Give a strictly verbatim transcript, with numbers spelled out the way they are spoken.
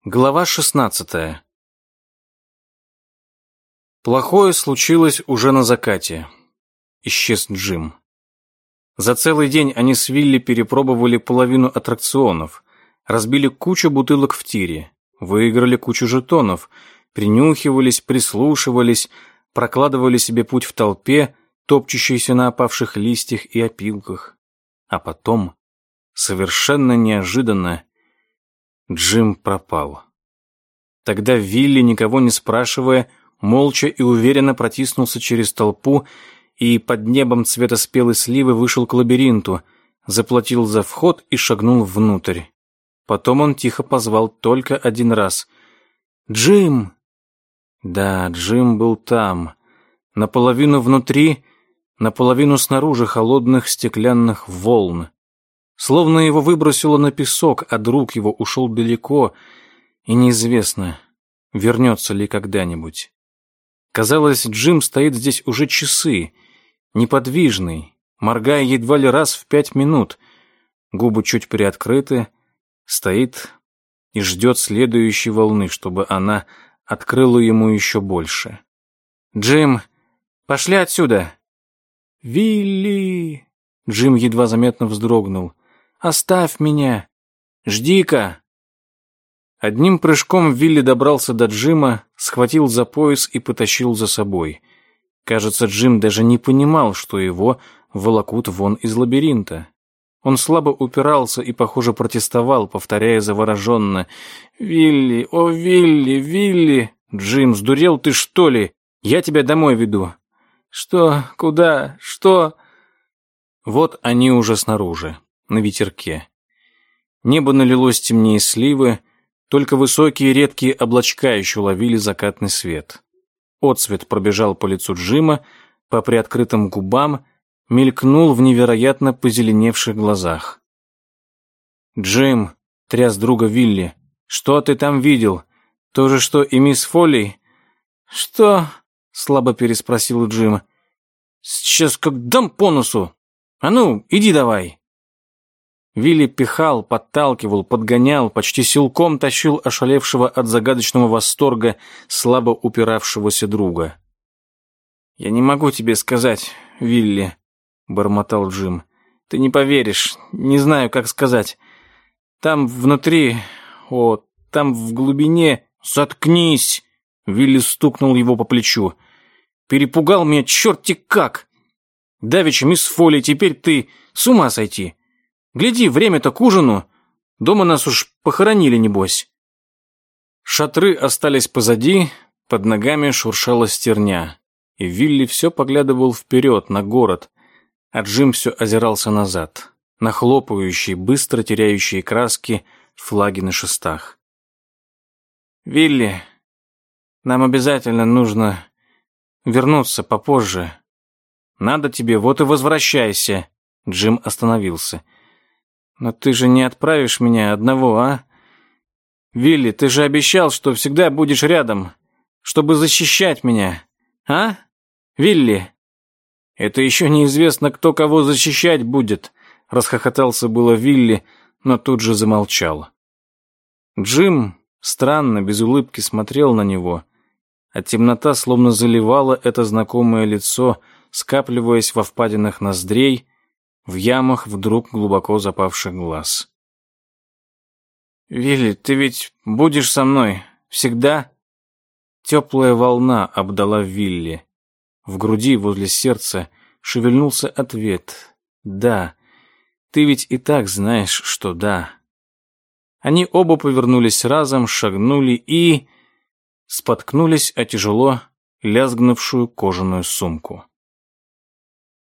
Глава шестнадцатая. Плохое случилось уже на закате. Исчез Джим. За целый день они с Вилли перепробовали половину аттракционов, разбили кучу бутылок в тире, выиграли кучу жетонов, принюхивались, прислушивались, прокладывали себе путь в толпе, топчущейся на опавших листьях и опилках. А потом, совершенно неожиданно, Джим пропал. Тогда Вилли, никого не спрашивая, молча и уверенно протиснулся через толпу и под небом цвета спелой сливы вышел к лабиринту, заплатил за вход и шагнул внутрь. Потом он тихо позвал только один раз. «Джим!» Да, Джим был там, наполовину внутри, наполовину снаружи холодных стеклянных волн. Словно его выбросило на песок, а друг его ушел далеко, и неизвестно, вернется ли когда-нибудь. Казалось, Джим стоит здесь уже часы, неподвижный, моргая едва ли раз в пять минут, губы чуть приоткрыты, стоит и ждет следующей волны, чтобы она открыла ему еще больше. «Джим, пошли отсюда!» «Вилли!» Джим едва заметно вздрогнул. «Оставь меня! Жди-ка!» Одним прыжком Вилли добрался до Джима, схватил за пояс и потащил за собой. Кажется, Джим даже не понимал, что его волокут вон из лабиринта. Он слабо упирался и, похоже, протестовал, повторяя завороженно: «Вилли, о, Вилли, Вилли! Джим, сдурел ты, что ли? Я тебя домой веду!» «Что? Куда? Что?» Вот они уже снаружи, на ветерке. Небо налилось темнее сливы, только высокие редкие облачка еще ловили закатный свет. Отсвет пробежал по лицу Джима, по приоткрытым губам, мелькнул в невероятно позеленевших глазах. «Джим», — тряс друга Вилли, — «что ты там видел? То же, что и мисс Фолли?» «Что?» — слабо переспросил Джим. «Сейчас как дам по носу! А ну, иди давай!» Вилли пихал, подталкивал, подгонял, почти силком тащил ошалевшего от загадочного восторга слабо упиравшегося друга. «Я не могу тебе сказать, Вилли», — бормотал Джим. «Ты не поверишь, не знаю, как сказать. Там внутри, о, там в глубине...» «Заткнись!» — Вилли стукнул его по плечу. «Перепугал меня черти как! Давеча мисс Фолли, теперь ты с ума сойти! Гляди, время-то к ужину. Дома нас уж похоронили, небось». Шатры остались позади, под ногами шуршала стерня, и Вилли все поглядывал вперед, на город, а Джим все озирался назад, на хлопающие, быстро теряющие краски флаги на шестах. «Вилли, нам обязательно нужно вернуться попозже. Надо тебе, вот и возвращайся». Джим остановился. «Но ты же не отправишь меня одного, а? Вилли, ты же обещал, что всегда будешь рядом, чтобы защищать меня, а? Вилли?» «Это еще неизвестно, кто кого защищать будет», — расхохотался было Вилли, но тут же замолчал. Джим странно, без улыбки смотрел на него, а темнота словно заливала это знакомое лицо, скапливаясь во впадинах ноздрей, в ямах вдруг глубоко запавших глаз. «Вилли, ты ведь будешь со мной всегда?» Теплая волна обдала Вилли. В груди возле сердца шевельнулся ответ: «Да, ты ведь и так знаешь, что да». Они оба повернулись разом, шагнули и... споткнулись о тяжело лязгнувшую кожаную сумку.